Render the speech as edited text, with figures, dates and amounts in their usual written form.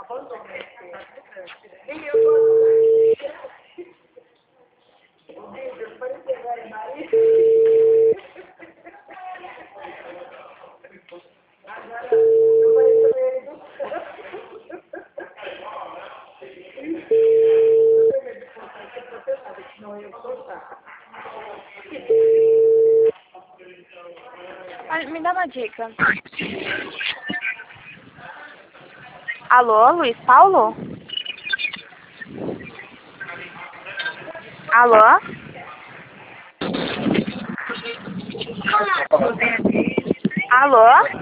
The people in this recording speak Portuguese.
Olha, me dá uma dica. Alô, Luiz Paulo? Alô? Alô?